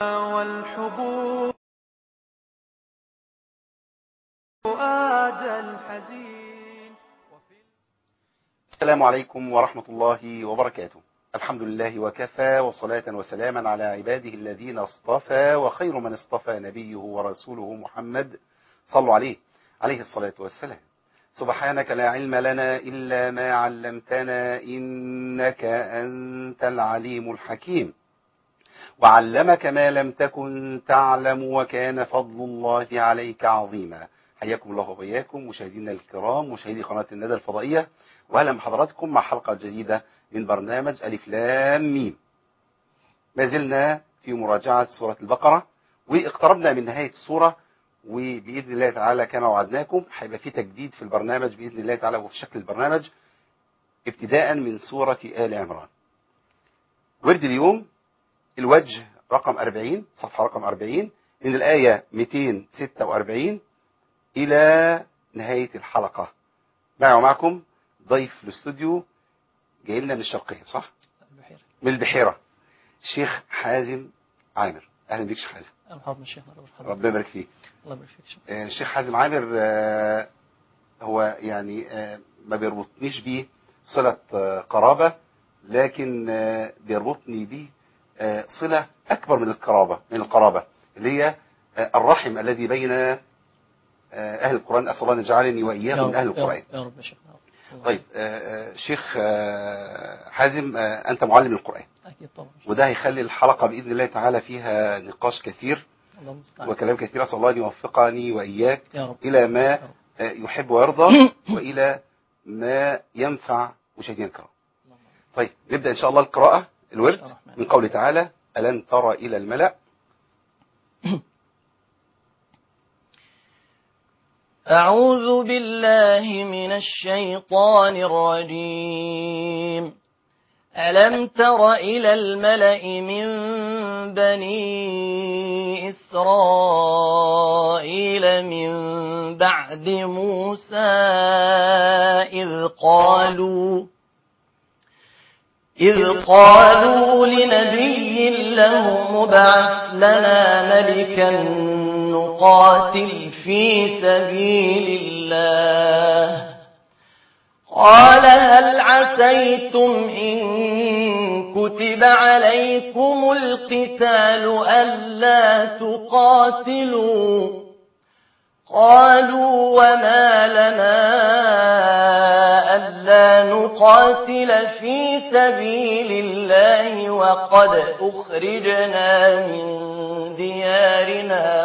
والحبوب فؤاد الحزين. السلام عليكم ورحمة الله وبركاته. الحمد لله وكفى، وصلاة وسلاما على عباده الذين اصطفى، وخير من اصطفى نبيه ورسوله محمد صلوا عليه الصلاة والسلام. سبحانك لا علم لنا إلا ما علمتنا إنك أنت العليم الحكيم، وعلمك ما لم تكن تعلم، وكان فضل الله عليك عظيما. حياكم الله وبياكم مشاهدينا الكرام، مشاهدي قناة الندى الفضائية، وأهلا بحضراتكم مع حلقة جديدة من برنامج ألف لام ميم. ما زلنا في مراجعة سورة البقرة، واقتربنا من نهاية السورة، وبإذن الله تعالى كما وعدناكم هيبقى في تجديد في البرنامج بإذن الله تعالى وفي شكل البرنامج ابتداء من سورة آل عمران. ورد اليوم الوجه رقم 40، صفحة رقم 40 من الآية 246 إلى نهاية الحلقة. معي ومعكم ضيف الاستوديو جاي لنا من الشرقية، صح؟ من البحيرة، الشيخ حازم عامر. أهلا بك شيخ حازم. مرحبا شيخنا. ربنا يبارك فيك. الله يبارك فيك. الشيخ حازم عامر هو يعني ما بيربطنيش بيه صلة قرابة، لكن بيربطني بيه صلة أكبر من القرابة اللي هي الرحم الذي بين أهل القرآن. أسأل الله أن يجعلني وإياكم من أهل القرآن. يا رب يا شيخ. طيب شيخ حازم، أنت معلم القرآن أكيد طبعا، وده هيخلي الحلقة بإذن الله تعالى فيها نقاش كثير وكلام كثير. أسأل الله أن يوفقني وإياك إلى ما يحب ويرضى وإلى ما ينفع مشاهدينا الكرام. طيب نبدأ إن شاء الله القراءة. الورد من قوله تعالى: ألم تر إلى الملأ. أعوذ بالله من الشيطان الرجيم. ألم تر إلى الملأ من بني إسرائيل من بعد موسى إذ قالوا لنبي له مبعث لنا ملكا نقاتل في سبيل الله. قال هل عسيتم إن كتب عليكم القتال ألا تقاتلوا؟ قالوا وما لنا ألا نقاتل في سبيل الله وقد أخرجنا من ديارنا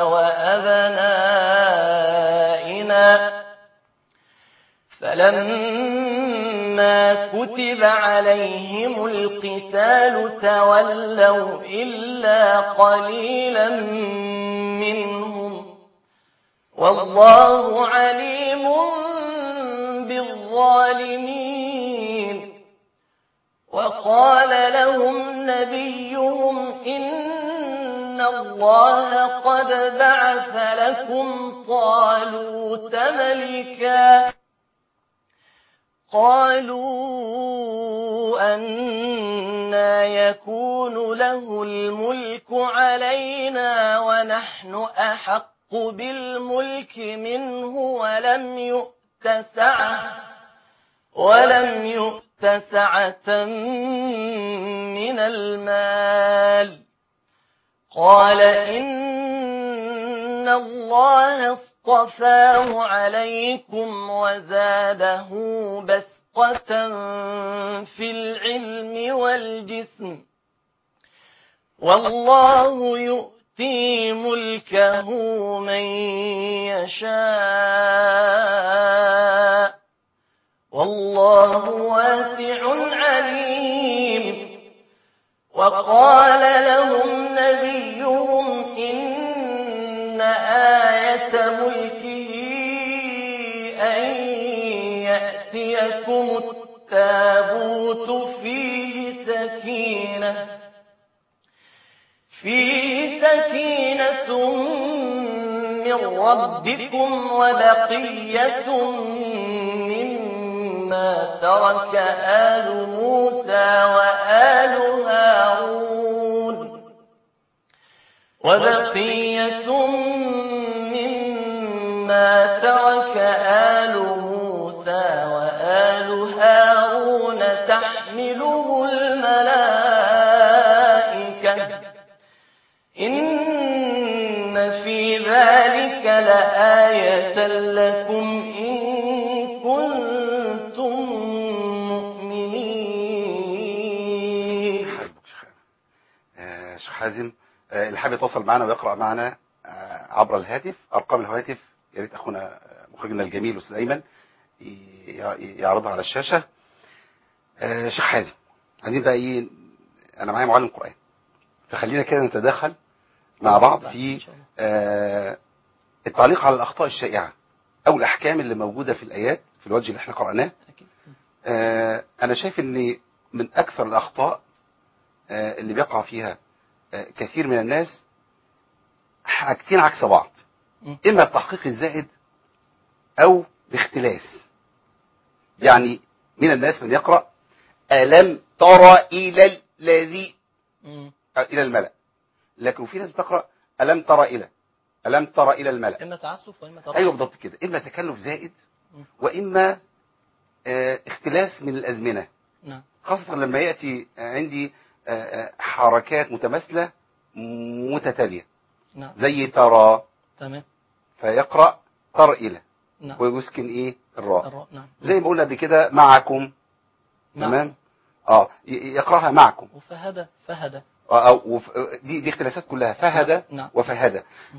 وأبنائنا. فلما كتب عليهم القتال تولوا إلا قليلا منهم والله عليم بالظالمين. وقال لهم نبيهم إن الله قد بعث لكم طالوت ملكا. قالوا أنى يكون له الملك علينا ونحن أحق بالملك منه ولم يؤت سعة من المال. قال إن الله اصطفاه عليكم وزاده بسطة في العلم والجسم والله يؤتي ملكه من يشاء والله واسع عليم. وقال لهم نبيهم إن آية ملكه أن يأتيكم التابوت فيه سكينة من ربكم وبقية مما ترك آل موسى وآل هارون وبقية مما ترك آل موسى وآل هارون تحمله الملائكة إن في ذلك لآية لكم إن كنتم مؤمنين. شيخ حازم، اللي حابب يتواصل معنا ويقرأ معنا عبر الهاتف، أرقام الهواتف يا ريت أخونا مخرجنا الجميل أستاذ أيمن يعرضها على الشاشة. شيخ حازم، عايزين بقى إيه، أنا معايا معلم قرآن، فخلينا كده نتداخل مع بعض في التعليق على الأخطاء الشائعة أو الأحكام اللي موجودة في الآيات في الوجه اللي احنا قرأناه. أنا شايف أن من أكثر الأخطاء اللي بيقع فيها كثير من الناس حاجتين عكس بعض، إما التحقيق الزائد أو الاختلاس. يعني من الناس من يقرأ ألم ترى إلى الذي إلى الملأ، لكن في ناس تقرأ ألم ترى إلى الملأ. إما تعسف وإما ترى. أيوة بالضبط كده، إما تكلف زائد وإما اختلاس من الأزمنة. نعم. خاصة لما يأتي عندي حركات متماثلة متتالية. نعم. زي ترى. تمام. فيقرأ ترى إلى. نعم. ويسكن إيه الراء. نعم. زي ما قلنا بكده معكم. تمام. يقرأها معكم. وفهد. دي اختلاسات كلها، فهد. نعم. وفهد.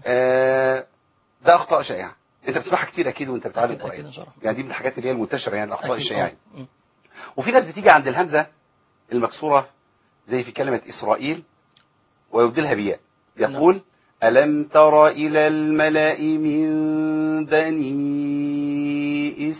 ده أخطاء شائعة انت بتسمعها كتير اكيد وانت بتتعلم القرآن، يعني دي من الحاجات اللي هي المنتشرة، يعني الأخطاء الشائعة. وفي ناس بتيجي عند الهمزة المكسورة زي في كلمة إسرائيل ويبدلها بياء، يقول ألم تر إلى الملأ من بني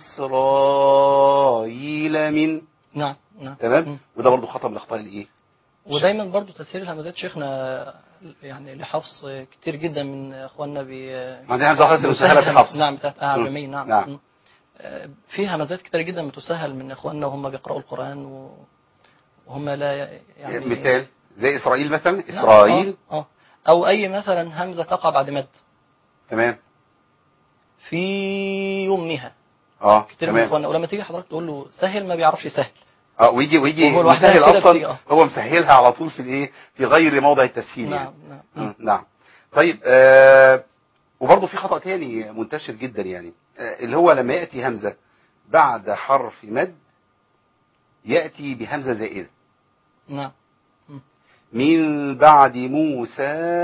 إسرائيل من. نعم. تمام. وده برضو خطأ من الأخطاء اللي إيه. ودايما برضو تسهيل الهمزات شيخنا يعني لحفص كتير جدا من اخواننا عندنا همزه واحده مسهله في حفص. نعم، بتاعت اعجمي. نعم. في همزات كتير جدا بتسهل من اخواننا وهم بيقرأوا القرآن وهم لا يعني مثال زي إسرائيل مثلا. إسرائيل. او اي مثلا همزة تقع بعد مد. تمام. في يومها. كتير من اخواننا، ولما تيجي حضرتك تقول له سهل ما بيعرفش يسهل. ويجي مسهل اصلا هو مسهلها على طول في الايه، في غير موضع التسهيل. نعم. يعني. نعم. طيب وبرضه في خطأ تاني منتشر جدا، يعني اللي هو لما يأتي همزة بعد حرف مد يأتي بهمزة زائدة. نعم. من بعد موسى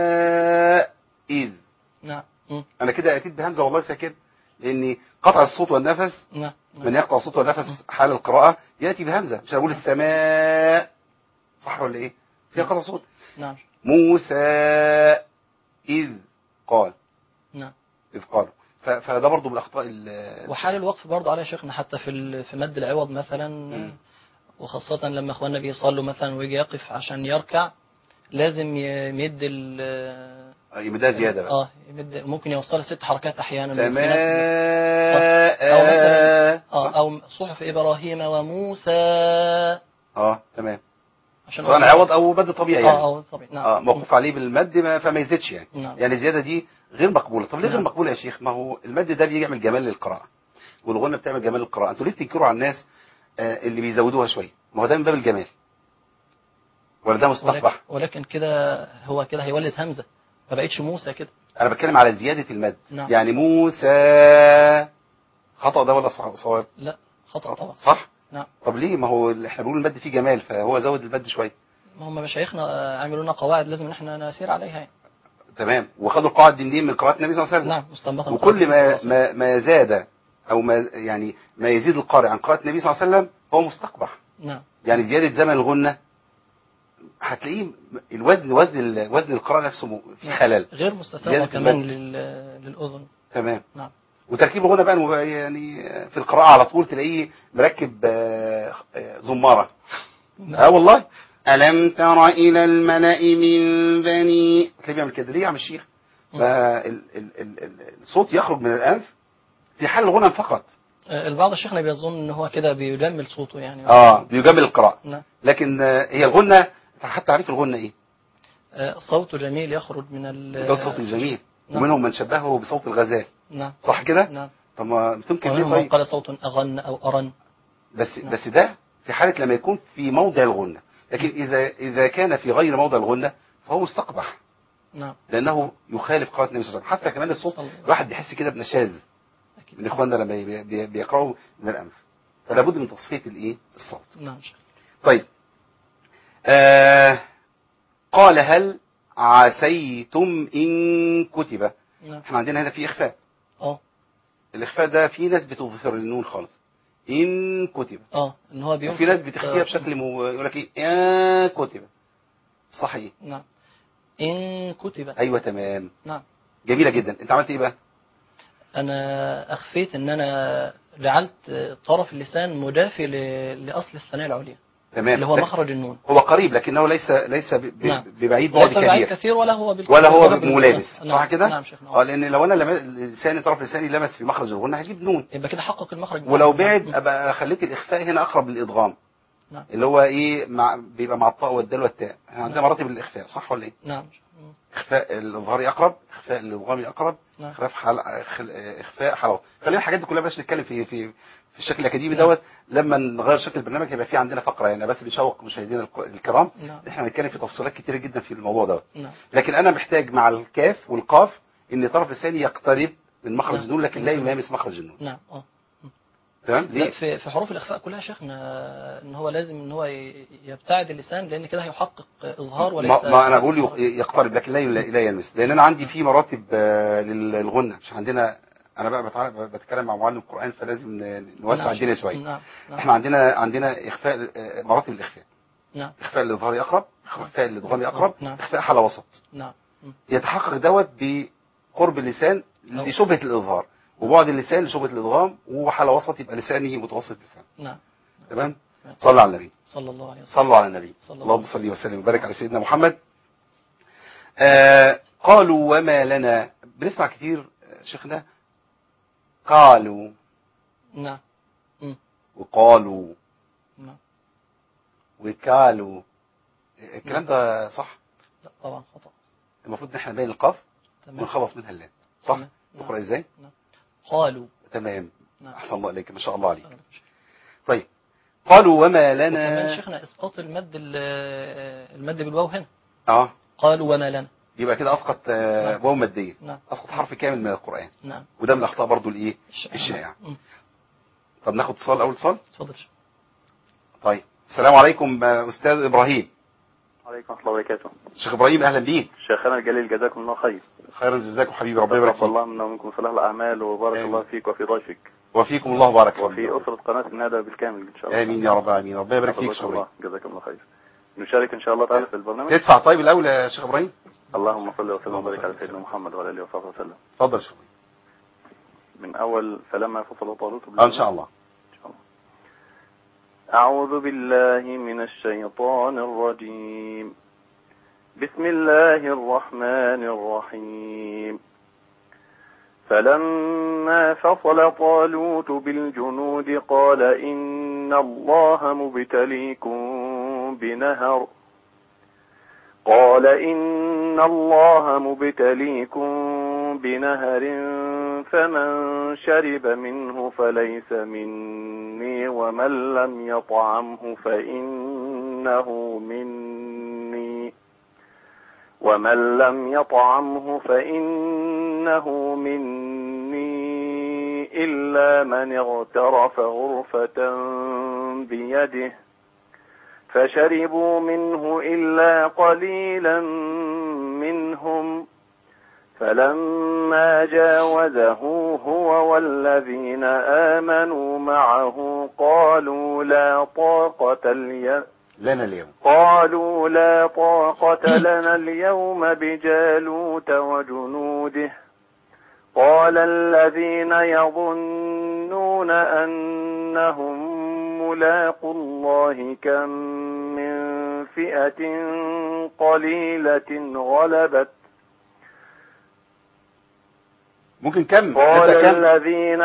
إذ. نعم. أنا كده أتيت بهمزة والله ساكت، لأن قطع الصوت والنفس. نعم. من يقطع الصوت والنفس حال القراءة يأتي بهمزة، مش هقول السماء، صح ولا إيه؟ فيها قطع صوت. نعم. موسى إذ قال. نعم. إذ قالوا. فده برضو من الأخطاء. وحال الوقف برضو على شيخنا حتى في مد العوض مثلا. وخاصة لما اخواننا بيصلوا مثلا ويجي يقف عشان يركع لازم يمد يمدها زيادة بقى. يمد، ممكن يوصل 6 حركات احيانا. سماء. او مثلا او صحف ابراهيم وموسى. تمام. عشان سواء عوض او مد طبيعي يعني. او طبيعي. نعم. موقوف عليه بالمد فما يزيدش يعني. نعم. يعني الزيادة دي غير مقبولة. طب ليه غير مقبولة يا شيخ؟ ما هو المد ده بيعمل جمال للقراءة والغنة بتعمل جمال للقراءة. انتوا ليه بتنكروا على الناس اللي بيزودوها شوية؟ ما هو ده من باب الجمال ولا ده مستقبح؟ ولكن كده هو كده هيولد همزة، ما بقتش موسى كده. انا بتكلم على زيادة المد. نعم. يعني موسى خطأ ده ولا صواب؟ لا خطأ طبعا. صح. نعم. طب ليه؟ ما هو احنا بنقول المد فيه جمال فهو زود المد شوية. ما هم مشايخنا عملوا لنا قواعد لازم احنا نسير عليها يعني. تمام. وخدوا القواعد دي منين؟ من قراءة النبي صلى الله عليه وسلم. نعم. مستنبطة. وكل ما زاد او ما يعني ما يزيد القارئ عن قراءة النبي صلى الله عليه وسلم هو مستقبح. نعم. يعني زيادة زمن الغنة هتلاقيه وزن القراءة نفسه في خلل غير مستساغ كمان للأذن. تمام. نعم. وتركيب الغنى بقى يعني في القراءة على طول تلاقيه مركب زمارة. والله ألم تر إلى الملأ من بني، تلاقيه بيعمل كده. ليه يا عم الشيخ؟ الصوت يخرج من الأنف في حال الغنى فقط. البعض الشيخنا بيظن ان هو كده بيجمل صوته يعني. بيجمل القراءة. نعم. لكن هي الغنى، حتى تعريف الغنى ايه؟ صوت جميل يخرج من ده صوت جميل. نعم. ومنهم من شبهه بصوت الغزال. نعم. صح كده؟ نعم. طب ما تمكن ليه ومنهم من طيب؟ قال صوت أغن أو أرن. بس ده في حالة لما يكون في موضع الغنة، لكن إذا كان في غير موضع الغنة فهو مستقبح. نعم. لأنه يخالف قراءة النبي صلى الله عليه وسلم. حتى كمان الصوت الواحد بيحس كده بنشاز من إخواننا لما بيقرأوا من الأنف، فلا بد من تصفية الإيه؟ الصوت. نعم. طيب قال هل عسيتم إن كتب. نعم. احنا عندنا هنا في إخفاء. الإخفاء ده في ناس بتظهر النون خالص، إن كتب. إن هو وفي ناس بتخفيها بشكل يقول لك إيه كتب. صحيح. نعم. إن كتب. أيوة تمام. نعم. جميلة جدا. أنت عملت إيه بقى؟ أنا أخفيت إن أنا جعلت طرف اللسان مدافي لأصل الثنايا العليا. تمام. اللي هو مخرج النون. هو قريب لكنه ليس نعم. ببعيد بعد كبير. ليس بعيد كثير ولا هو ملامس. صح كده؟ نعم شيخنا. لأن لو أنا لساني طرف لساني لمس في مخرج الغنة هجيب نون. يبقى كده حقق المخرج. ولو بعد أبقى خليت الإخفاء هنا أقرب للإدغام. نعم. اللي هو إيه بيبقى مع الطاء والدال والتاء. احنا عندنا مراتب الإخفاء صح ولا إيه؟ نعم. إخفاء الإظهاري أقرب، إخفاء الإدغامي أقرب، نعم. إخفاء حلوة. خلينا الحاجات دي كلها بلاش نتكلم في الشكل الأكاديمي دوت. لما نغير شكل البرنامج هيبقى في عندنا فقرة يعني بس بنشوق مشاهدينا الكرام. نعم. احنا هنتكلم في تفصيلات كتيرة جدا في الموضوع دوت. نعم. لكن أنا محتاج مع الكاف والقاف إن طرف لساني يقترب من مخرج نعم. النون لكن لا يلامس مخرج النون. نعم. تمام. ليه؟ في حروف الإخفاء كلها شيخنا إن هو لازم إن هو يبتعد اللسان لأن كده هيحقق إظهار وليس. ما أنا بقول يقترب لكن لا يلمس. لأن أنا عندي في مراتب للغنة. مش عندنا. أنا بقى بتكلم مع معلم القرآن فلازم نوسع الدنيا شوية. نعم. احنا عندنا إخفاء مراتب الإخفاء. نعم. إخفاء الإظهاري أقرب، إخفاء الإدغامي أقرب، نعم. إخفاء حالة وسط. نعم. يتحقق دوت بقرب اللسان لشبهة الإظهار وبعد اللسان لشبهة الإدغام وحالة وسط يبقى لسانه متوسط الفهم. نعم. تمام. صلى على النبي. صلى الله عليه وسلم. صلوا على النبي. اللهم صل وسلم وبارك على سيدنا محمد. قالوا وما لنا. بنسمع كتير شيخنا قالوا. نعم. وقالوا. نعم. وكالوا. الكلام ده صح؟ لا طبعا خطأ. المفروض ان احنا نبين القاف تمام. ونخلص منها اللام. صح؟ تقرأ ازاي؟ نعم. قالوا. تمام. نعم. احسن الله عليك ما شاء الله عليك. طيب قالوا وما لنا. وكمان شيخنا اسقاط المد بالواو هنا. قالوا وما لنا. يبقى كده اسقط واو ماديه. نعم. اسقط حرف كامل من القرآن. نعم. وده من الاخطاء برضو الايه الشائعه. طب ناخد اتصال اول اتصال. اتفضل. طيب السلام عليكم استاذ ابراهيم. وعليكم ورحمه الله وبركاته. شيخ ابراهيم اهلا بيك. شيخنا الجليل جزاكم الله خير. خيرا جزاكم حبيبي ربنا يبارك فيك. الله منا ومنكم صلاح الاعمال وبارك الله فيك وفي ضيفك. وفيكم الله بارك فيك. وفي اسره قناه الندى بالكامل ان شاء الله. امين يا رب العالمين. ربنا يبارك فيك شيخ ابراهيم. جزاكم الله خير. نشارك ان شاء الله تعالى في البرنامج. تدفع طيب الاول يا شيخ ابراهيم. اللهم صل وسلم وبارك على سيدنا محمد وعلى اله وصحبه وسلم. اتفضل يا شيخ ابراهيم. من اول فلما فصل طالوت ان شاء الله. أعوذ بالله من الشيطان الرجيم. بسم الله الرحمن الرحيم. فلما فصل طالوت بالجنود قال إن الله مبتليكم بنهر فمن شرب منه فليس مني ومن لم يطعمه فإنه مني إلا من اغترف غرفة بيده فشربوا منه إلا قليلا منهم فلما جاوزه هو والذين آمنوا معه قالوا لا طاقة لنا اليوم بجالوت وجنوده قال الذين يظنون أنهم ملاقوا الله كم من فئة قليلة غلبت ممكن كم قال الذين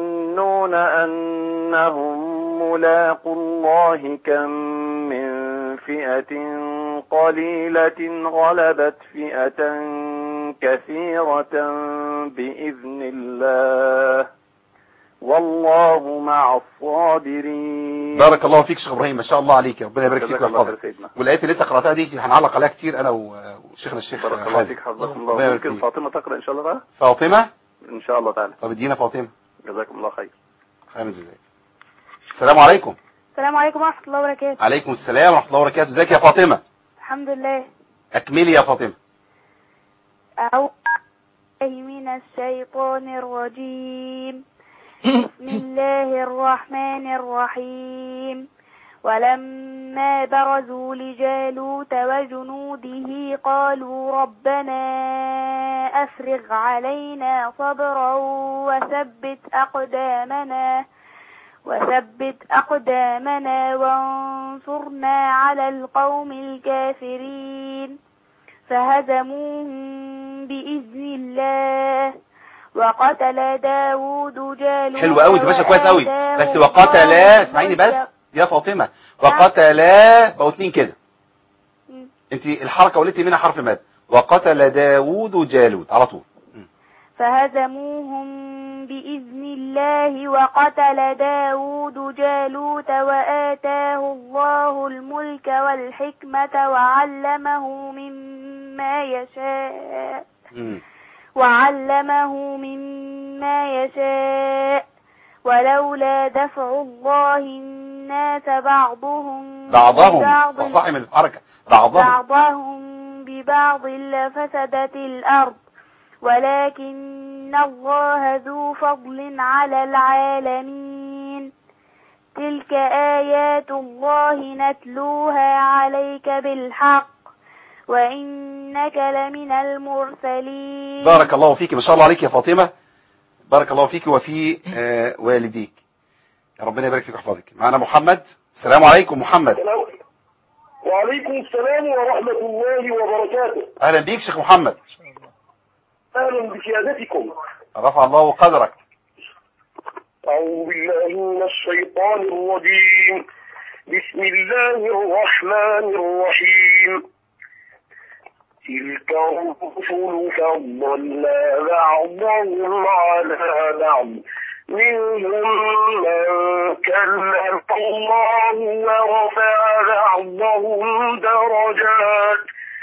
يظنون أنهم ملاقوا الله كم من فئة قليلة غلبت فئة كثيرة بإذن الله والله مع الصابرين. بارك الله فيك شيخ ابراهيم، ما شاء الله عليك، ربنا يبارك فيك جزاك الله خير ويحفظك. سيدنا. والايات اللي انت قراتها دي هنعلق عليها كتير انا وشيخنا الشيخ بارك الله حازم. فيك حفظكم ربنا الله. يبارك ممكن فيك. فاطمة تقرأ إن شاء الله بقى؟ فاطمه، إن شاء الله تعالى. طب ادينا فاطمه. جزاكم الله خير. خير جزاك. السلام عليكم. السلام عليكم ورحمة الله وبركاته. عليكم السلام ورحمه الله وبركاته. ازيك يا فاطمه؟ الحمد لله. اكملي يا فاطمه. أعوذ بالله من الشيطان الرجيم. بسم الله الرحمن الرحيم. ولما برزوا لجالوت وجنوده قالوا ربنا أفرغ علينا صبرا وثبت أقدامنا وانصرنا على القوم الكافرين فهزموهم بإذن الله وقتل داود جالوت. حلو قوي، انت ماشيه كويس قوي، بس وقتل، اسمعيني بس يا فاطمه، وقتل بقوا اتنين كده، انت الحركه ولدتي منها حرف مد. وقتل داود جالوت على طول. فهزموهم بإذن الله وقتل داود جالوت وآتاه الله الملك والحكمة وعلمه مما يشاء ولولا دفع الله الناس بعضهم صحيح من الحركة بعضهم ببعض لفسدت الأرض ولكن الله ذو فضل على العالمين. تلك آيات الله نتلوها عليك بالحق وإنك لمن المرسلين. بارك الله فيك، ما شاء الله عليك يا فاطمة، بارك الله فيك وفي والديك، يا ربنا يبارك فيك ويحفظك. معنا محمد. السلام عليكم محمد. وعليكم السلام ورحمة الله وبركاته. أهلا بيك شيخ محمد. أهلا بسيادتكم. رفع الله قدرك. أعوذ بالله من الشيطان الرجيم. بسم الله الرحمن الرحيم. تلك الرسل فضلنا بعضهم على بعض منهم من كلم الله ورفع بعضهم درجات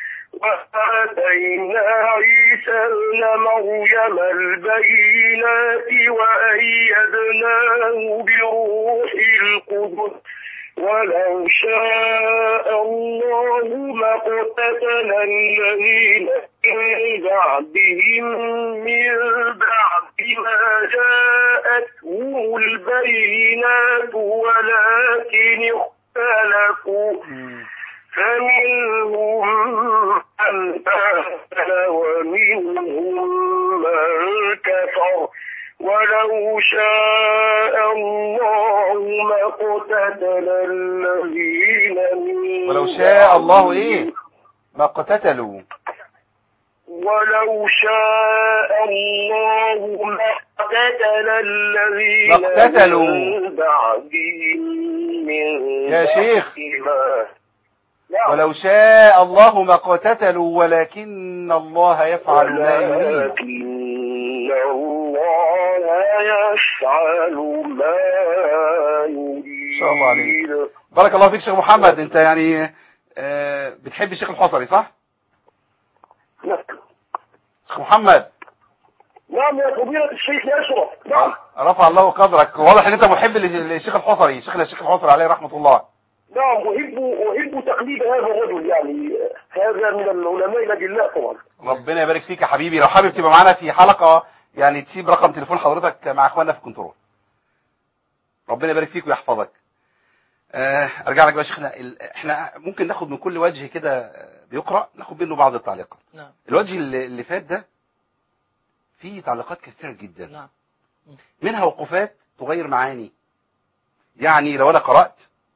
وآتينا عيسى ابن مريم البينات وأيدناه بروح القدس ولو شاء الله ما اقتتل الذين من بعدهم من بعد ما جاءتهم البينات ولكن اختلفوا فمنهم من آمن ومنهم من كفر ولو شاء الله ما اقتتل الذين من ولو شاء الله ايه ما قتتلوا ولو شاء الله ما اقتتل الذين من بعدهم من يا شيخ ما ولو شاء الله ما قتتلوا ولكن الله يفعل ما يريد. ولكن الله يفعل ما يريد. ان شاء الله عليك. بارك الله فيك شيخ محمد. انت يعني بتحب الشيخ الحصري صح؟ نعم. شيخ محمد. نعم يا فضيلة الشيخ أشرف. نعم. رفع الله قدرك. واضح ان انت محب للشيخ الحصري، شيخنا الشيخ الحصري عليه رحمة الله. نعم، أحب تقليد هذا الرجل، يعني هذا من العلماء الأجلاء طبعا. ربنا يبارك فيك يا حبيبي. لو حابب تبقى معانا في حلقة يعني تسيب رقم تليفون حضرتك مع اخواننا في الكنترول. ربنا يبارك فيك ويحفظك. ارجع لك بقى شيخنا. احنا ممكن ناخد من كل وجه كده بيقرأ ناخد منه بعض التعليقات. نعم. الوجه اللي فات ده فيه تعليقات كثيرة جدا. نعم. منها وقفات تغير معاني. يعني لو انا قرأت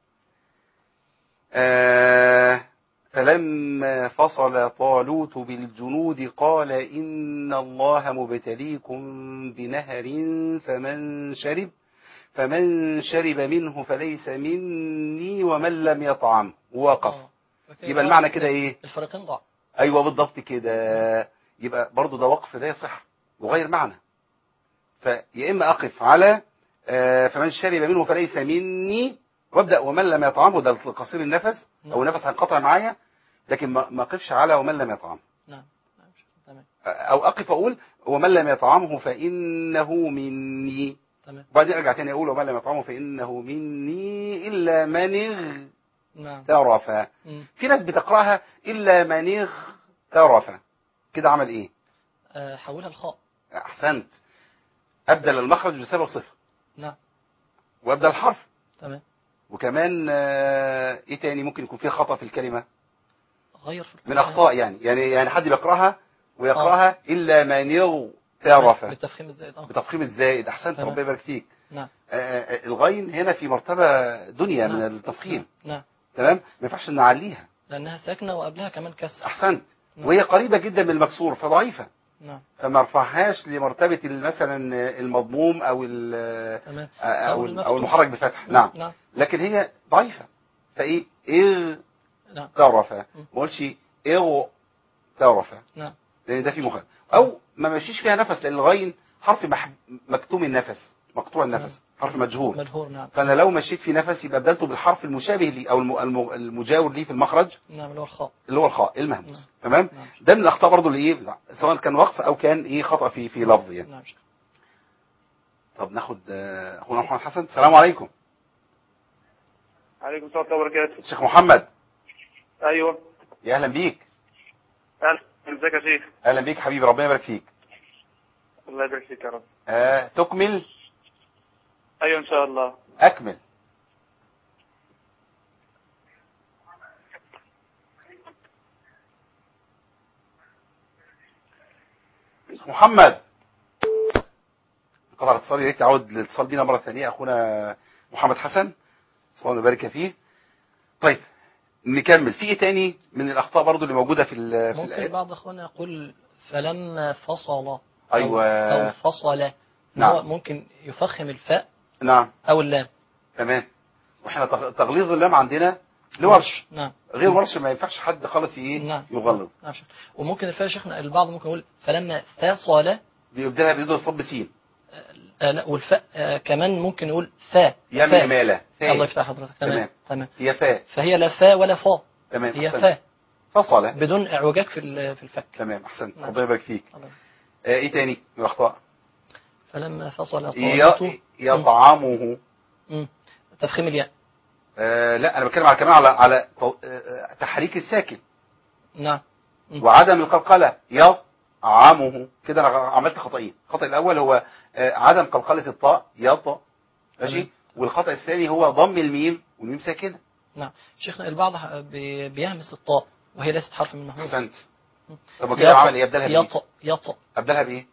فلما فصل طالوت بالجنود قال إن الله مبتليكم بنهر فمن شرب فمن شرب منه فليس مني ومن لم يطعم وقف. يبقى المعنى كده ايه؟ الفريقين ضاع. ايوه بالضبط كده. يبقى برضو ده وقف لا يصح وغير معنى. فيا اما اقف على فمن شرب منه فليس مني وابدا ومن لم يطعمه، ده قصير النفس او النفس هينقطع معايا، لكن ما اقفش على ومن لم يطعمه. نعم تمام. او اقف اقول ومن لم يطعمه فانه مني، تمام. وبعدين ارجع تاني اقول ومن لم يطعمه فانه مني الا من نعم. اغترف. في ناس بتقراها الا من اغترف، كده عمل ايه؟ حولها الخاء. احسنت. ابدل المخرج بسبب صفه. نعم. وابدل الحرف. تمام. وكمان ايه تاني ممكن يكون فيه خطأ في الكلمة غير في من اخطاء؟ يعني حد بيقراها ويقراها الا من اغترف بالتفخيم الزائد. بتفخيم الزائد. احسنت، ربنا يبارك فيك. نعم. الغين هنا في مرتبة دنيا نعم. من التفخيم. نعم. تمام، ما ينفعش نعليها لانها ساكنه وقبلها كمان كسر. احسنت. نعم. وهي قريبة جدا من المكسور فضعيفة. نعم. فما ارفعهاش لمرتبة مثلا المضموم او تمام. او المحرك بفتح. نعم. نعم. لكن هي ضعيفة، فايه نعم. اغترف، ما قلتش اغترف، نعم. لان ده في مخالف. او ما مشيش فيها نفس، لان الغين حرف مكتوم النفس، مقطوع النفس، حرف مجهور. مجهور. نعم. فانا لو مشيت في نفس يبقى بدلته بالحرف المشابه لي او المجاور ليه في المخرج، نعم، اللي هو الخاء، اللي هو الخاء المهموس. نعم. تمام. نعم. ده من الاخطاء برضو اللي ايه، سواء كان وقف او كان ايه خطا في لفظ يعني. نعم. طب ناخد اخونا محمد حسن. السلام عليكم. عليكم السلام ورحمة الله وبركاته. شيخ محمد. ايوه. يا اهلا بيك. اهلا، ازيك يا شيخ؟ اهلا بيك حبيبي، ربنا يبارك فيك. الله يبارك فيك يا رب. تكمل. ايوه ان شاء الله. اكمل. محمد قطع الاتصال، يا ريت يعود الاتصال بينا مره ثانيه اخونا محمد حسن، صلى الله وبارك فيه. طيب نكمل في ايه تاني من الاخطاء برضو اللي موجوده في ممكن الآيات؟ بعض اخواننا يقول فلما فصل ايوه او فصل. نعم. هو ممكن يفخم الفاء نعم او اللام. تمام. واحنا تغليظ اللام عندنا لورش. نعم. غير ورش ما ينفعش حد خالص نعم. يغلظ. نعم. وممكن الفاء شيخنا البعض ممكن يقول فلما فصل، بيبدلها بيدل صب سين. لا، والفاء كمان ممكن يقول فاء. يعمل إمالة. الله يفتح حضرتك. تمام. تمام. هي فاء، فهي لا فاء ولا فاء. تمام. هي أحسنت. فاء فصل بدون اعوجاج في الفك. تمام. احسنت، نعم. ربنا يبارك فيك. الله. ايه تاني من الاخطاء؟ فلما فصل طالوت يطعمه. تفخيم الياء. لا انا بتكلم على كمان على تحريك الساكن. نعم. وعدم القلقله. يطعمه كده انا عملت خطأين. الخطأ الاول هو عدم قلقله الطاء يط، ماشي. والخطأ الثاني هو ضم الميم والميم ساكنه. نعم. شيخنا البعض بيهمس الطاء وهي ليست حرف من محمود. احسنت. طب كده عمل ايه؟ يبدلها بايه؟ يط. ابدلها بايه؟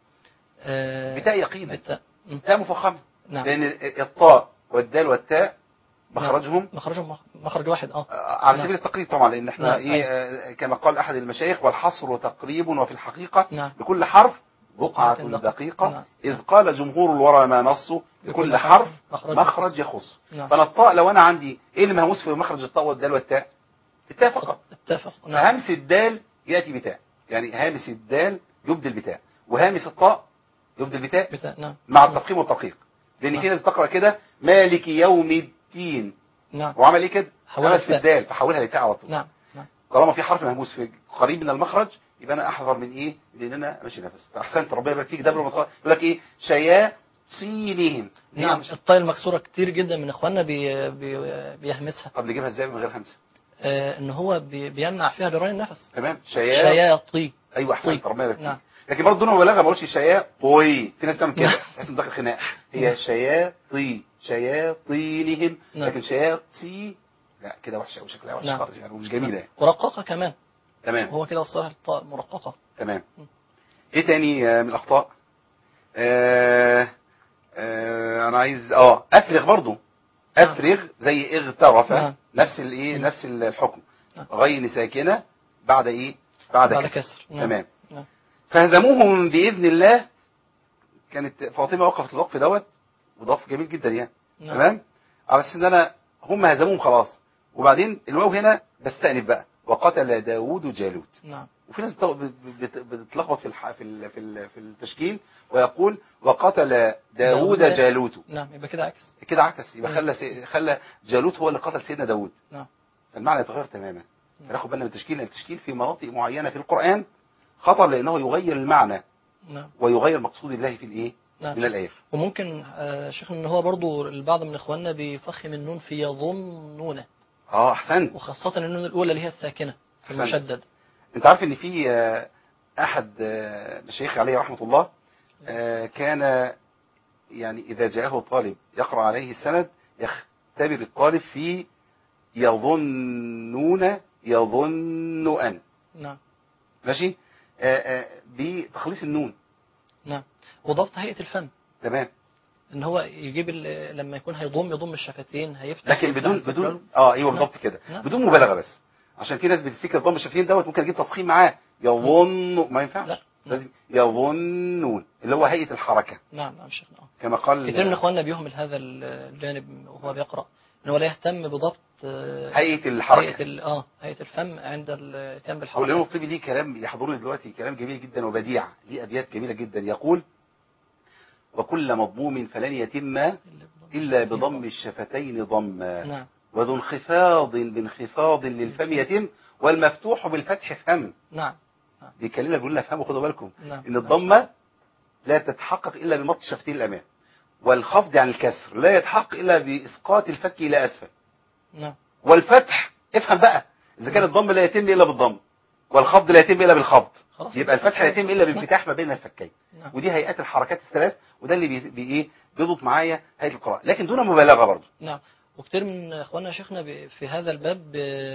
بتاء يقينا. تاء مفخمه. نعم. لان الطاء والدال والتاء مخرجهم مخرج واحد. على سبيل التقريب طبعا، لان احنا كما قال احد المشايخ والحصر تقريب وفي الحقيقه نعم. لكل حرف بقعه دقيقه. نعم. اذ قال جمهور الورى ما نصوا لكل حرف مخرج يخص. نعم. فانا الطاء لو انا عندي ايه اللي مهموس في مخرج الطاء والدال والتاء؟ التاء فقط. اتفق. نعم. هامس الدال ياتي بتاء، يعني هامس الدال يبدل بتاء، وهامس الطاء يبدل بتاء. نعم. مع التفخيم والترقيق. لان في ناس تقرا كده مالك يوم الدين. نعم. وعمل ايه كده؟ حولها في الدال فحولها لتاء على طول. نعم. طالما في حرف مهموس في قريب من المخرج يبقى انا احذر من ايه؟ لان انا ماشي نفس. فاحسنت، ربنا يبارك فيك. ده يقول لك ايه؟ شياطينهم. نعم. الطاء المكسوره كتير جدا من اخواننا بيهمسها. طب نجيبها ازاي من غير همسه؟ ان هو بيمنع فيها جريان النفس. تمام. شياطي. ايوه احسنت، ربنا يبارك فيك. نعم. لكن برضه دون مبالغه ما اقولش شياطي. في ناس تعمل كده تحس ان داخل خناقه. هي شياطينهم. لكن شياطي لا، كده وحشه قوي، شكلها وحش خالص يعني، ومش جميله يعني. ورققه كمان. تمام. هو كده الصراحه الطاء مرققه. تمام. ايه تاني من الاخطاء؟ انا عايز افرغ برضو. افرغ زي اغترف. نفس الايه، نفس الحكم. غين ساكنه بعد ايه؟ بعد كسر. تمام. فهزموهم باذن الله. كانت فاطمه وقفت الوقف دوت وضاف جميل جدا يعني. نعم. تمام، على اساس ان انا هم هزموهم خلاص، وبعدين الواو هنا بستأنف بقى، وقتل داوود جالوت. نعم. وفي ناس بتتلخبط في التشكيل ويقول وقتل داوود جالوت. نعم، يبقى كده عكس. كده عكس، يبقى خلى جالوت هو اللي قتل سيدنا داوود. نعم. المعنى يتغير تماما. فناخد بالنا من التشكيل، لأن التشكيل في مناطق معينة في القرآن خطر، لأنه يغير المعنى. نعم. ويغير مقصود الله في الايه؟ نعم. من الآيات. وممكن شيخ ان هو برضو البعض من اخواننا بيفخم النون في يظنون. احسنت. وخاصة النون الاولى اللي هي الساكنة في المشدد. انت عارف ان في احد مشايخ عليه رحمة الله كان يعني اذا جاءه طالب يقرأ عليه السند يختبر الطالب في يظنون يظن ان. نعم. ماشي. بتخليص النون. نعم. وضبط هيئة الفم. تمام. ان هو يجيب لما يكون يضم الشفتين هيفتح، لكن بدون ايوه بالضبط كده. نعم. بدون مبالغه، بس عشان في ناس بتفتكر ضم الشفتين دوت ممكن اجيب تفخيم معاه يظن، ما ينفعش. لا. لازم يظنون اللي هو هيئه الحركه. نعم. نعم شيخنا. كما قال كثير من اخواننا بيهمل هذا الجانب وهو بيقرأ، ان هو لا يهتم بضبط هيئه الحركه، هيئة الفم عند الاتيان بالحركات. والإمام الطبي ليه كلام يحضرني دلوقتي، كلام جميل جدا وبديع، ليه ابيات جميله جدا. يقول وكل مضموم فلن يتم الا بضم الشفتين ضما. نعم. وذو انخفاض بانخفاض للفم يتم والمفتوح بالفتح فم. نعم. دي كلمه بيقول لنا افهموا، خدوا بالكم. نعم. ان الضمه لا تتحقق الا بمط الشفتين الامام، والخفض عن الكسر لا يتحقق الا باسقاط الفك الى اسفل. نعم. والفتح افهم بقى، اذا كان الضم لا يتم الا بالضم والخفض لا يتم الا بالخفض، يبقى الفتح لا يتم الا بانفتاح ما بين الفكين. نعم. ودي هيئات الحركات الثلاث، وده اللي ايه بيضبط معايا هيئه القراءه، لكن دون مبالغه برضه. نعم. وكثير من اخواننا شيخنا في هذا الباب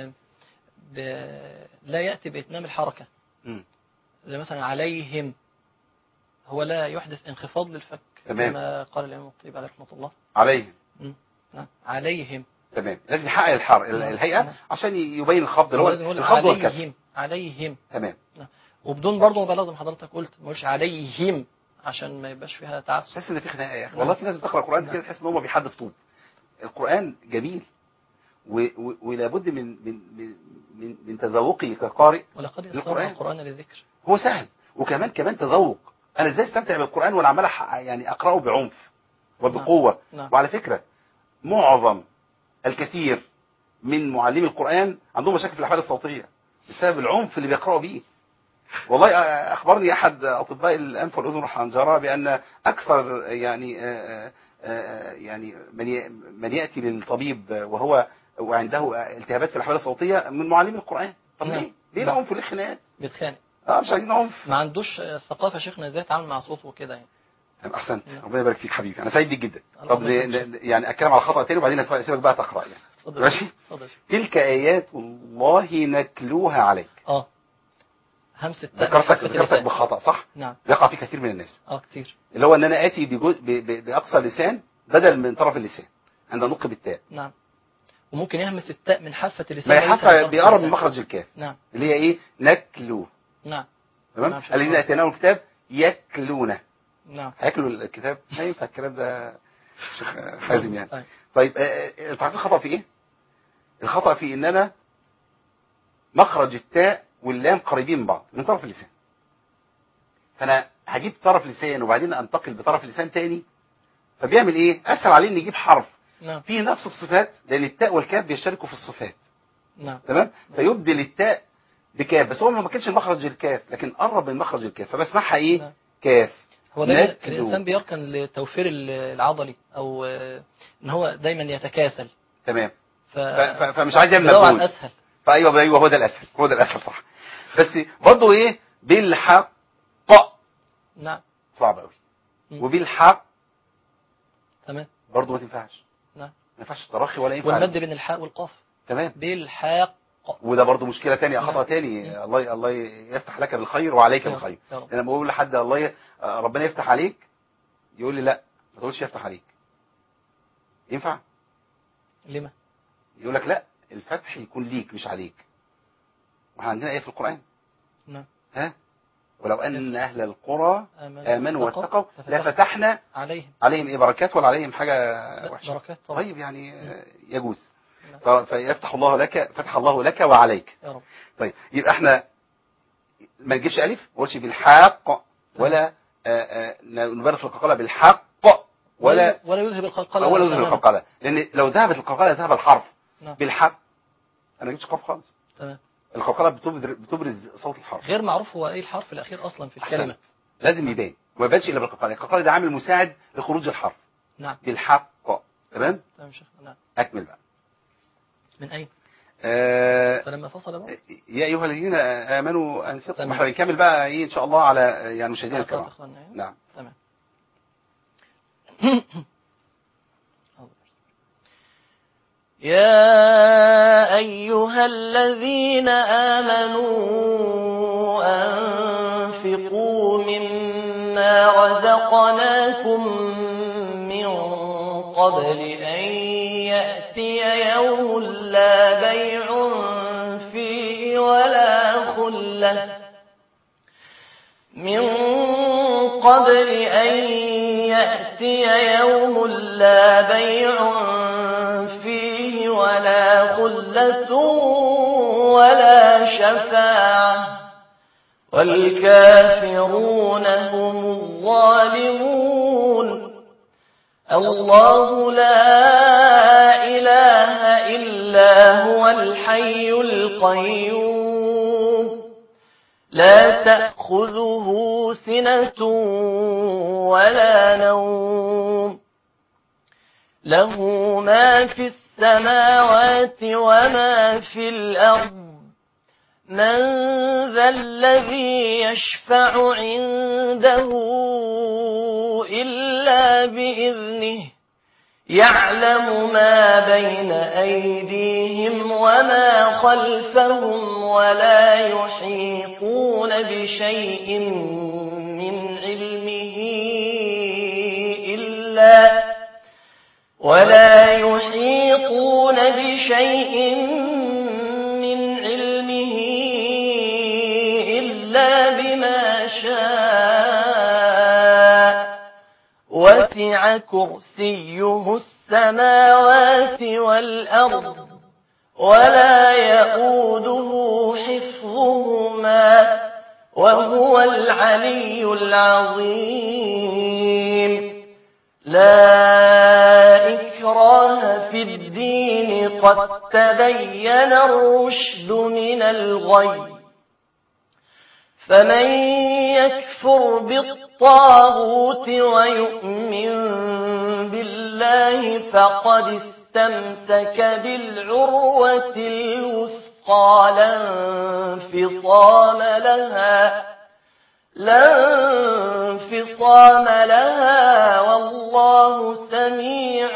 لا ياتي باتمام الحركه. زي مثلا عليهم، هو لا يحدث انخفاض للفك. تمام. كما قال الامام الطيب عليه رحمه الله. عليهم. نعم. عليهم. تمام. لازم يحقق الهيئه عشان يبين الخفض اللي هو الخفض والكسر. عليهم. تمام. نعم. وبدون برضه مبالغه زي ما حضرتك قلت، ما قلتش عليهم عشان ما يبقاش فيها تعسف. تحس ان في خناقه يا اخي. والله في ناس بتقرا القران كده تحس ان هم بيحدف طوب. القران جميل ولابد من تذوقي كقارئ. ولقد يسرنا القران للذكر. هو سهل، وكمان تذوق. انا ازاي استمتع بالقران وانا عمال يعني اقراه بعنف وبقوه. نعم. وعلى فكره معظم الكثير من معلمي القران عندهم مشاكل في الاحوال الصوتيه بسبب العنف اللي بيقراوا بيه. والله اخبرني احد اطباء الانف والاذن والحنجره بان اكثر يعني من ياتي للطبيب وعنده التهابات في الاحوال الصوتيه من معلمي القران. طب ليه العنف وليه الخناقات؟ بيتخانق. مش عايزين عنف. ما عندوش ثقافه شيخنا ازاي يتعامل مع صوته وكده يعني. احسنت. ربنا يبارك فيك حبيبي، انا سعيد بيك جدا. طب يعني اتكلم على خطأ تاني وبعدين اسيبك بقى تقرا يعني. ماشي. تلك ايات الله نتلوها عليك. همس التاء. ذكرتك بخطأ صح؟ نعم. يقع فيه كثير من الناس. كتير. اللي هو ان انا اتي باقصى اللسان بدل من طرف اللسان عند النطق بالتاء. نعم. وممكن يهمس التاء من حافه اللسان. ما حافه بيقرب من مخرج الكاف. نعم. اللي هي ايه؟ نكلو. نعم. تمام. الذين اتيناهم الكتاب يكلونه. نعم. هياكلوا الكتاب. ما ينفع الكلام ده شيخ حازم يعني. طيب انت عارف الخطأ في ايه؟ الخطأ في ان انا مخرج التاء واللام قريبين من بعض من طرف اللسان، فانا هجيب طرف لسان وبعدين انتقل بطرف لسان تاني، فبيعمل ايه؟ اسهل عليه ان يجيب حرف فيه نفس الصفات، لان التاء والكاف بيشتركوا في الصفات. نعم. تمام. فيبدل التاء بكاف، بس هو ما كانش مخرج الكاف لكن قرب من مخرج الكاف فبسمعها ايه؟ نعم. كاف. هو دايما الانسان بيركن للتوفير العضلي او ان هو دايما يتكاسل. تمام. فمش عايز يعمل مجهود. اسهل. ايوه هو ده الاسهل صح. بس برضه ايه؟ بالحق. نعم. صعب قوي. وبالحق. تمام. برضه ما تنفعش. نعم. ما ينفعش التراخي ولا ينفع والمد بين الحاء والقاف. تمام. بالحق. وده برضه مشكله ثانيه، خطا ثاني. الله يفتح لك بالخير وعليك بالخير. انا لما بقول لحد ربنا يفتح عليك يقول لي لا ما تقولش يفتح عليك. ينفع؟ لما؟ يقول لك لا الفتح يكون ليك مش عليك. واحنا عندنا ايه في القرآن؟ نعم. ها؟ ولو أن أهل القرى آمنوا واتقوا لفتحنا عليهم عليهم إيه بركات ولا عليهم حاجة وحشة؟ بركات طبعا. طيب يعني يجوز. فيفتح الله لك، فتح الله لك وعليك. يا رب. طيب يبقى احنا ما نجيبش ألف، ما نقولش بالحق ولا نبالغ في القلقلة بالحق ولا يذهب القلقلة ولا يذهب القلقلة، لأن لو ذهبت القلقلة ذهب الحرف. نعم. بالحق أنا ما جبتش قاف خالص. تمام. القلقلة بتبرز صوت الحرف. غير معروف هو ايه الحرف الاخير اصلا في الكلمه. أحسنت. لازم يبان وما يبانش الا بالقلقلة. القلقلة ده عامل مساعد لخروج الحرف. نعم. بالحق. تمام. تمام شيخ. نعم. اكمل بقى. من اين؟ فلما فصل بقى يا ايها الذين امنوا انفقوا. ما احنا بنكمل بقى ايه ان شاء الله على يعني مشاهدينا الكرام. نعم. تمام. يا أيها الذين آمنوا أنفقوا مما رزقناكم من قبل أن يأتي يوم لا بيع فيه ولا خلة من قبل أن يأتي يوم لا بيع فيه ولا خلة ولا شفاعة والكافرون هم الظالمون. الله لا إله إلا هو الحي القيوم لا تأخذه سنة ولا نوم له ما في السماوات وما في الأرض من ذا الذي يشفع عنده إلا بإذنه يعلم ما بين أيديهم وما خلفهم ولا يحيطون بشيء من علمه إلا بما شاء وسع كرسيه السماوات والأرض ولا يؤوده حفظهما وهو العلي العظيم. لا إكراه في الدين قد تبين الرشد من الغي فمن يكفر بالطاغوت ويؤمن بالله فقد استمسك بالعروة الوثقى لا انفصام لها والله سميع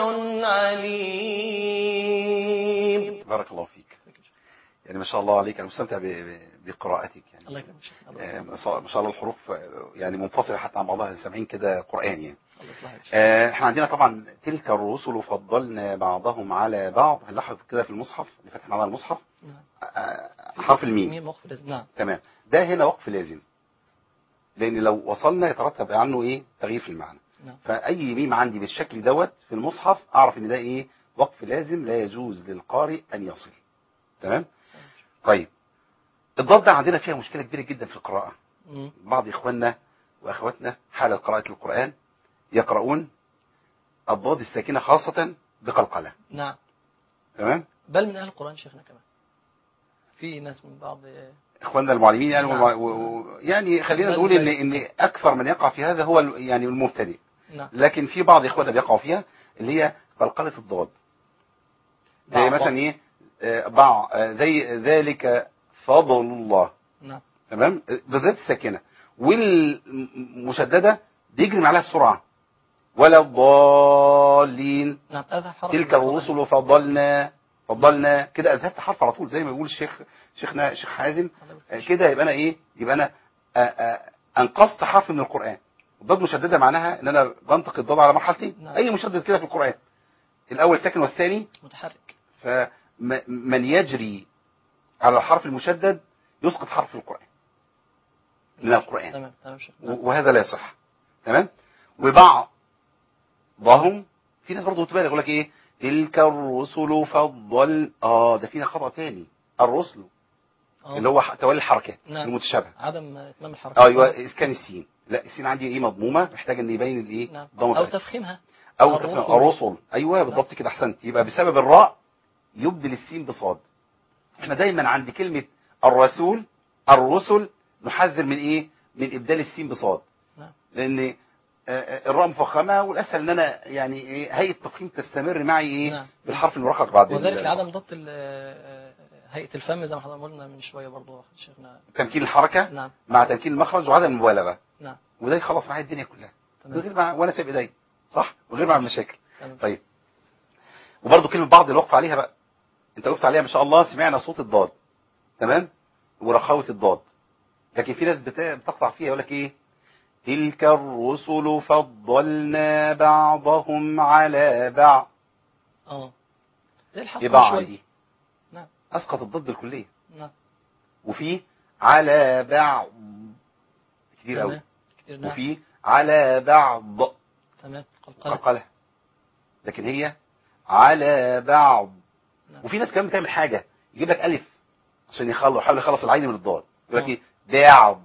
عليم. بارك الله فيك. يعني ما شاء الله عليك، انا مستمتع بقراءتك يعني. الله يكرمك. ما شاء الله الحروف يعني منفصله حتى عن بعضها، سامعين كده قران يعني. احنا عندنا طبعا تلك الرسل فضلنا بعضهم على بعض. هنلاحظ كده في المصحف اللي فاتح معانا المصحف حرف الميم وقف لازم. نعم تمام. ده هنا وقف لازم، لان لو وصلنا يترتب عنه ايه؟ تغيير في المعنى. نعم. فاي ميم عندي بالشكل دوت في المصحف اعرف ان ده ايه؟ وقف لازم لا يجوز للقارئ ان يصل. تمام. طيب الضاد ده عندنا فيها مشكله كبيره جدا في القراءه. بعض اخواننا واخواتنا حال قراءه القران يقرؤون الضاد الساكنه خاصه بقلقله. نعم. تمام. بل من اهل القران شيخنا كمان في ناس من بعض اخواننا المعلمين يعني. نعم. يعني خلينا نقول ان اكثر من يقع في هذا هو يعني المبتدئ. نعم. لكن في بعض اخواننا بيقعوا فيها اللي هي قلقله الضاد، زي مثلا ايه؟ زي ذلك فضل الله. نعم. تمام. بالذات الساكنه والمشدده بيجري معاها بسرعه. ولا الضالين. نعم. تلك الرسل فضلنا كده اذهبت حرف على طول زي ما بيقول شيخنا الشيخ حازم كده. يبقى انا ايه؟ يبقى انا انقصت حرف من القران. الضاد مشدده معناها ان انا بنطق الضاد على مرحلتين. نعم. اي مشدد كده في القران الاول ساكن والثاني متحرك. فمن يجري على الحرف المشدد يسقط حرف في القران. من القرآن، تمام تمام شيخ. وهذا لا يصح. تمام. وبعضهم في ناس برضه تبالغ يقول لك ايه تلك الرسل فضل، ده فينا خطأ تاني. الرسل اللي هو تولي الحركات المتشابهه، عدم اتمام الحركات. ايوه اسكان السين، لا السين عندي ايه مضمومه، محتاج ان يبين الايه نعم. ضمه او تفخيمها او تفخيم الرسل. ايوه بالضبط كده، احسنت. يبقى بسبب الراء يبدل السين بصاد. احنا دايما عند كلمه الرسول الرسل نحذر من ايه، من ابدال السين بصاد. نعم. لان الراء مفخمه، والاسهل ان انا يعني ايه هيئه التفخيم تستمر معي ايه نعم. بالحرف المرقق بعد وذلك لعدم ضبط هيئه الفم زي ما حضرتك قلنا من شويه برضه شيخنا، تمكين الحركه. نعم. مع تمكين المخرج وعدم المبالغه. نعم. وده يخلص معايا الدنيا كلها من تمام. غير ما وانا سايب ايدي، صح، من غير ما اعمل مشاكل. تمام. طيب وبرضه كلمه بعض اللي وقف عليها بقى، انت وقفت عليها ما شاء الله، سمعنا صوت الضاد تمام ورخاوه الضاد، لكن في ناس بتقطع فيها يقول لك ايه تلك الرسل فضلنا بعضهم على بعض. زي الحرف يبقى دي نعم اسقط الضد بالكليه. نعم. وفي على بعض كتير قوي. نعم. وفي على بعض تمام قلقلها، لكن هي على بعض. نعم. وفي ناس كمان بتعمل حاجه يجيب لك الف عشان يحاول يخلص العين من الضاد، يقول لك ايه بعض.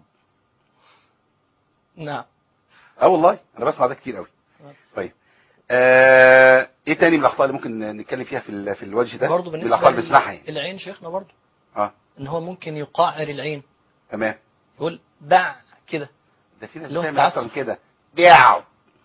نعم. والله انا بسمع ده كتير قوي. طيب ايه تاني من الاخطاء اللي ممكن نتكلم فيها في الوجه ده برضه من الاخطاء اللي بنسمعها يعني. العين شيخنا برضه ان هو ممكن يقعر العين. تمام. يقول باع كده. ده في ناس بتعمل اكتر كده بيع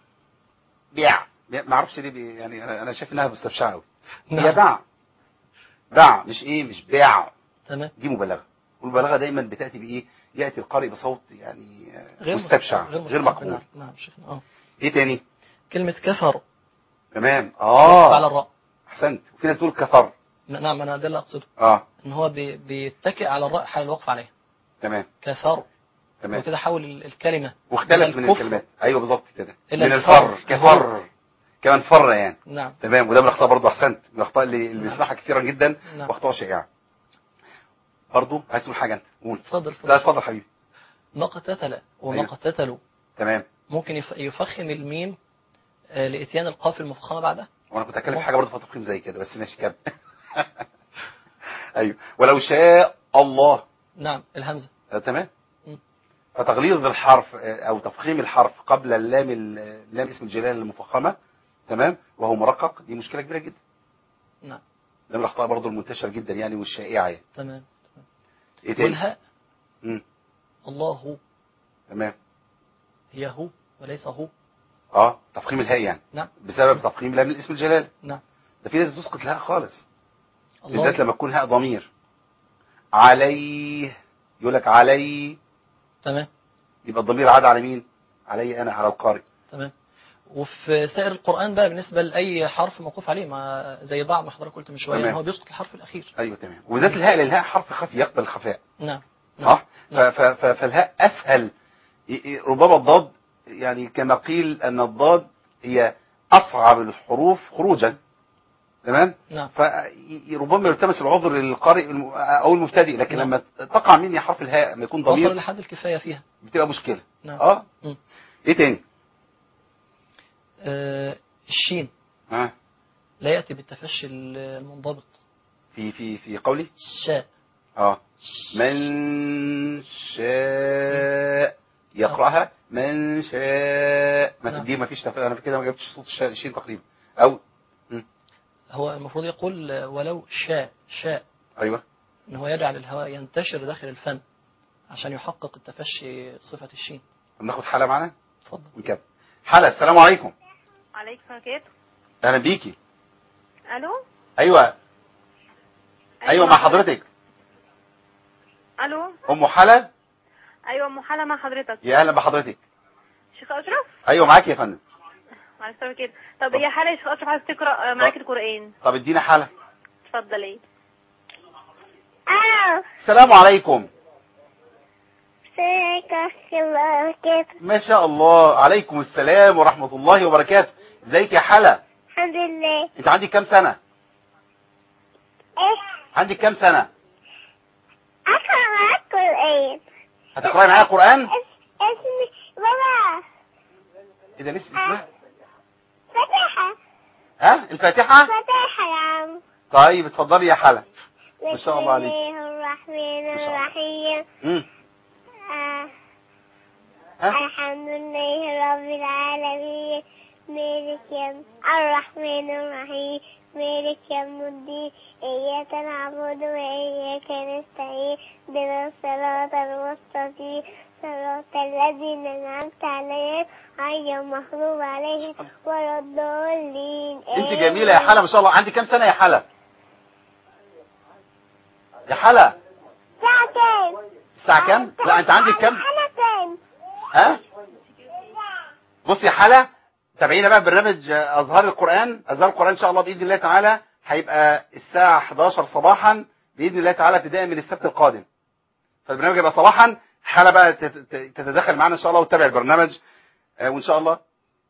ما اعرفش ليه يعني انا شايف انها مستبشعه قوي. هي باع مش بيع. تمام. دي مبالغه، والمبالغه دايما بتاتي بايه، ياتي القارئ بصوت يعني مستبشع غير مقبول. نعم شيخنا. ايه تاني؟ كلمه كفر. تمام. على الراء. احسنت. وفي ناس تقول كفر. نعم انا ده اللي اقصده. ان هو بيتكئ على الراء حال الوقف عليها. تمام. كفر. تمام. وكده حول الكلمه واختلف من الكلمات. ايوه بالظبط كده، من الفر كفر كمان فر يعني. نعم. تمام. وده من الاخطاء برضه، احسنت، من الاخطاء اللي بنسمعها كثيرا جدا. نعم. واخطاء شائعه. برضه عايز تقول حاجه انت؟ قول. اتفضل. لا اتفضل حبيبي. ما قتتل وما قتتلوا. تمام. ممكن يفخم الميم لاتيان القاف المفخمه بعدها. وانا كنت هتكلم في حاجه برضه في تفخيم زي كده، بس ماشي كمل. ايوه ولو شاء الله. نعم الهمزه. تمام. فتغليظ الحرف او تفخيم الحرف قبل اللام اسم الجلاله المفخمه، تمام، وهو مرقق، دي مشكله كبيره جدا. نعم. ده من الاخطاء برضه المنتشره جدا يعني والشائعه يعني. تمام. ايه تاني؟ والهاء. الله. تمام. هي هو وليس هو. تفخيم الهاء يعني. نعم. بسبب تفخيم لام الاسم الجلاله. نعم. ده في ناس بتسقط الهاء خالص، بالذات لما تكون هاء ضمير. عليه يقول لك علي. تمام. يبقى الضمير عاد على مين؟ علي انا، على القارئ. تمام. وفي سائر القرآن بقى بالنسبة لأي حرف موقوف عليه، ما زي بعض ما حضرتك قلت من شوية ان هو بيسقط الحرف الأخير. ايوه تمام. وذات الهاء، لان الهاء حرف خفي يقبل الخفاء. نعم. صح. فالهاء اسهل. ربما الضاد يعني كما قيل ان الضاد هي اصعب الحروف خروجا. تمام. نعم. فربما يلتمس العذر للقارئ او المبتدئ، لكن نعم. لما تقع مني حرف الهاء لما يكون ضمير وصل لحد الكفايه فيها بتبقى مشكله. نعم. ايه تاني؟ الشين لا ياتي بالتفشي المنضبط في قولي شاء. من شاء يقراها من شاء. ما تدي ما فيش انا كده ما جبتش صوت الشين تقريبا. او هو المفروض يقول ولو شاء. ايوه. ان هو يجعل الهواء ينتشر داخل الفم عشان يحقق التفشي صفة الشين. ناخد حالة معنا. اتفضل. ونكمل. حالة. السلام عليكم. عليكم السلام. اهلا بيكي. الو. ايوه مع حضرتك. الو. ام حالة. ايوه ام حالة مع حضرتك. يا اهلا بحضرتك. شيخ اشرف. ايوه معاك يا فندم. معلش كده. طب هي حالة يا شيخ اشرف عايز تقرا معاك القرآن. طب ادينا حالة. اتفضلي. السلام عليكم. ما شاء الله. عليكم السلام ورحمة الله وبركاته. ازيك يا حلا؟ الحمد لله. انت عندك كام سنة؟ ايه؟ عندك كام سنة؟ اقرا معاك قرآن. هتقراي معايا قرآن؟ ايه ده؟ نسي اسمها؟ فاتحة. ها الفاتحة؟ فاتحة يا عم. طيب اتفضلي يا حلا. ما شاء الله عليك. بسم الله الرحمن ما شاء الله. الرحيم. ها؟ الحمد لله رب العالمين مالك يوم الرحمن الرحيم مالك يوم الدين إياك نعبد وإياك نستعين اهدنا الصراط المستقيم صراط الذين أنعمت عليهم غير المغضوب عليهم ولا الضالين. انت جميلة يا حلا ما شاء الله. عندي كام سنة يا حلا؟ يا حلا الساعة كام؟ الساعة كام؟ لا انت عندك كام؟ أنا كام؟ ها؟ بص يا حلا، تابعينا بقى برنامج أزهار القرآن. أزهار القرآن إن شاء الله بإذن الله تعالى هيبقى الساعة 11 صباحا بإذن الله تعالى ابتداء من السبت القادم. فالبرنامج يبقى صباحا. حلا بقى تتدخل معنا إن شاء الله وتتابع البرنامج وإن شاء الله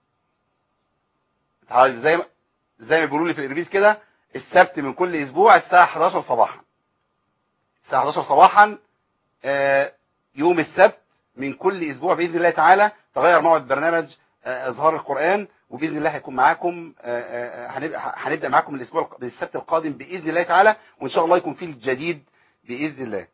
زي ما بيقولوا لي في الإربيز كده، السبت من كل أسبوع الساعة 11 صباحا. الساعة 11 صباحا يوم السبت من كل أسبوع بإذن الله تعالى تغير موعد برنامج أزهار القرآن، وبإذن الله هيكون معاكم. هنبدأ معاكم من السبت القادم بإذن الله تعالى، وإن شاء الله يكون فيه الجديد بإذن الله.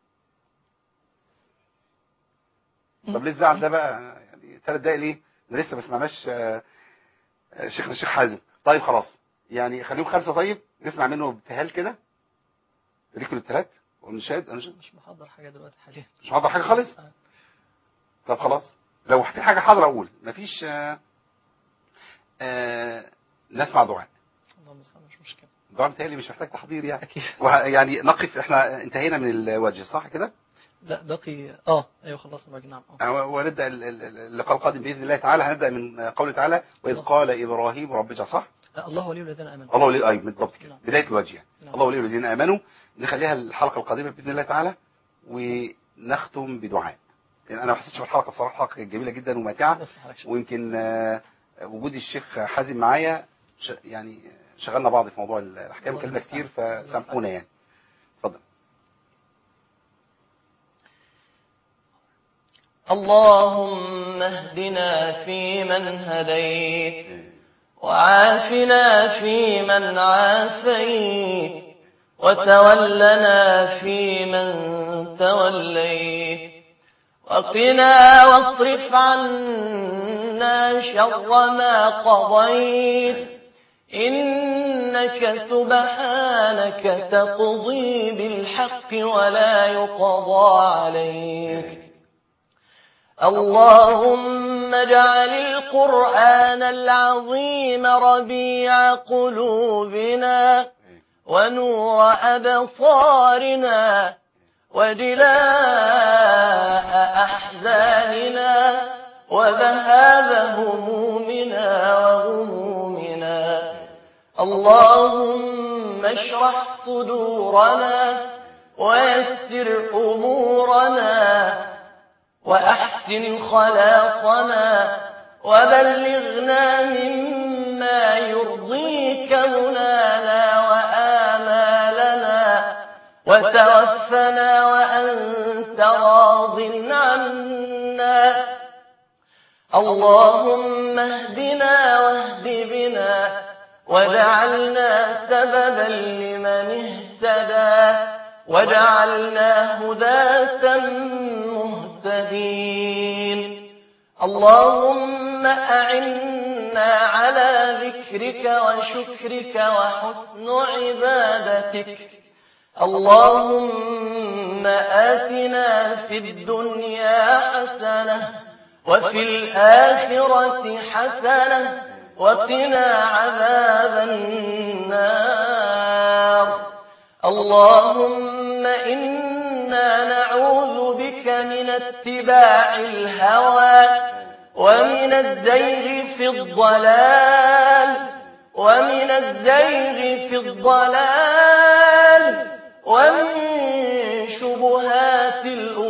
طب ليه الزعل ده بقى؟ يعني 3 دقايق ليه؟ ده لسه ما سمعناش شيخنا الشيخ حازم. طيب خلاص يعني خليهم 5. طيب نسمع منه ابتهال كده. ليكوا الابتهالات والنشاد؟ مش محضر حاجة دلوقتي حاليا. مش محضر حاجة خالص؟ طب خلاص لو في حاجة حاضرة أقول، مفيش نسمع دعاء. اللهم صل مش مشكلة. الدعاء بتهيألي مش محتاج تحضير يعني. أكيد. يعني نقف، احنا انتهينا من الوجه صح كده؟ لا باقي ايوه خلصنا الوجه. نعم. ونبدأ اللقاء القادم بإذن الله تعالى. هنبدأ من قوله تعالى وإذ قال إبراهيم رب اجعل، صح؟ الله ولي الذين آمنوا. الله ولي، أيوة بالضبط كده. نعم. بداية الوجه يعني. نعم. الله ولي الذين آمنوا. نخليها الحلقة القادمة بإذن الله تعالى ونختم بدعاء. يعني انا ما حسيتش بالحلقه بصراحه، الحلقه كانت جميله جدا وماتعه، ويمكن وجود الشيخ حازم معايا يعني شغلنا بعض في موضوع الاحكام كلمه كتير، فسامحونا يعني. اتفضل. اللهم اهدنا فيمن هديت وعافنا فيمن عافيت وتولنا فيمن توليت وقنا واصرف عنا شر ما قضيت إنك سبحانك تقضي بالحق ولا يقضى عليك. اللهم اجعل القرآن العظيم ربيع قلوبنا ونور أبصارنا وجلاء أحزاننا وذهاب همومنا وغمومنا. اللهم اشرح صدورنا ويسر أمورنا وأحسن خلاصنا وبلغنا مما يرضيك منانا وآمالنا وتوفنا وأنت راض عنا. اللهم اهدنا واهد بنا واجعلنا سببا لمن اهتدى واجعلنا هداة مهتدين. اللهم أعنا على ذكرك وشكرك وحسن عبادتك. اللهم آتنا في الدنيا حسنة وفي الآخرة حسنة وقنا عذاب النار. اللهم إنا نعوذ بك من اتباع الهوى ومن الزيغ في الضلال ومن شبهات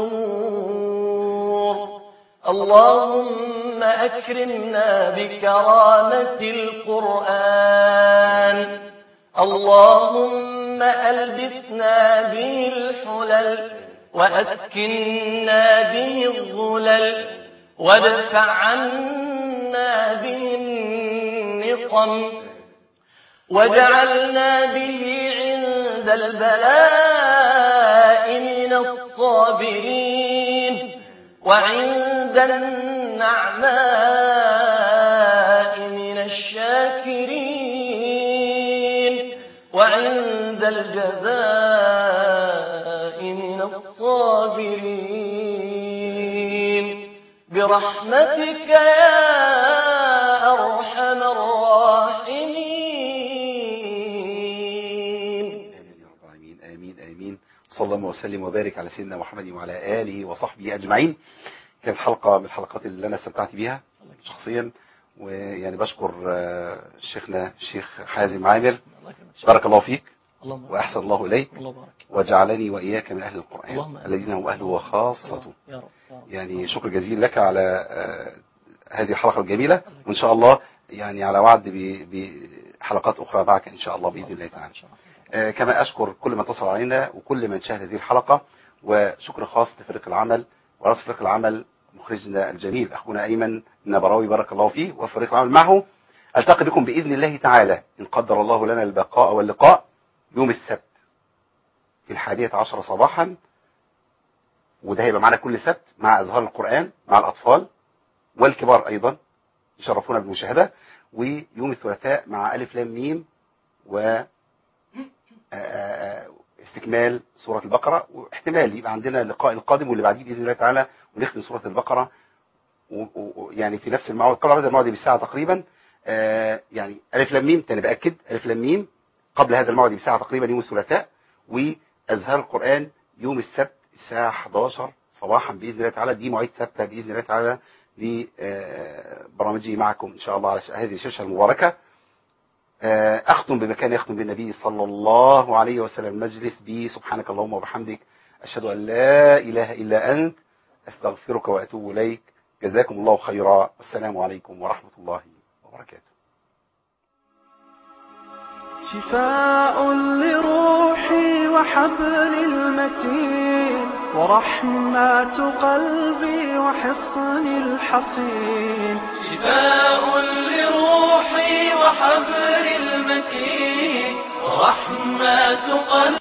الأمور. اللهم أكرمنا بكرامة القرآن. اللهم ألبسنا به الحلل وأسكننا به الظلل وادفع عنا عنا به النقم وجعلنا به عند البلاء من الصابرين وعند النعماء من الشاكرين وعند الجزاء من الصابرين برحمتك يا أرحم الراحمين. آمين. صلى الله وسلم وبارك على سيدنا محمد وعلى آله وصحبه أجمعين. كانت حلقة من الحلقات اللي أنا استمتعت بيها شخصيا، ويعني بشكر شيخنا الشيخ حازم عامر، بارك الله فيك وأحسن الله إليك وجعلني وإياك من أهل القرآن الذين هم أهله وخاصته. يعني شكر جزيل لك على هذه الحلقة الجميلة، وإن شاء الله يعني على وعد بحلقات أخرى معك إن شاء الله بإذن الله تعالى. كما أشكر كل من اتصل علينا وكل من شاهد هذه الحلقة، وشكر خاص لفريق العمل ورأس فريق العمل مخرجنا الجميل أخونا أيمن النبراوي بارك الله فيه وفريق العمل معه. ألتقي بكم بإذن الله تعالى إن قدر الله لنا البقاء واللقاء يوم السبت في 11:00 صباحا، وده هيبقى معنا كل سبت مع إظهار القرآن مع الأطفال والكبار أيضا يشرفونا بالمشاهدة، ويوم الثلاثاء مع ألف لام ميم و استكمال سورة البقرة، واحتمال يبقى عندنا اللقاء القادم واللي بعديه بإذن الله تعالى ونختم سورة البقرة يعني في نفس الموعد. طبعا هذا الموعد بساعة تقريبا، يعني ألف لام ميم تاني بأكد ألف لام ميم قبل هذا الموعد بساعة تقريبا يوم الثلاثاء، وأزهار القرآن يوم السبت الساعة 11 صباحا بإذن الله تعالى. دي مواعيد ثابتة بإذن الله تعالى لبرامجي معكم إن شاء الله على هذه الشاشة المباركة. أختم بما كان يختم بالنبي صلى الله عليه وسلم المجلس سبحانك اللهم وبحمدك أشهد أن لا إله إلا أنت أستغفرك وأتوب إليك. جزاكم الله خيرا. السلام عليكم ورحمة الله وبركاته. شفاء لروحي وحبل المتين ورحمة قلبي وحصن الحصين. شفاء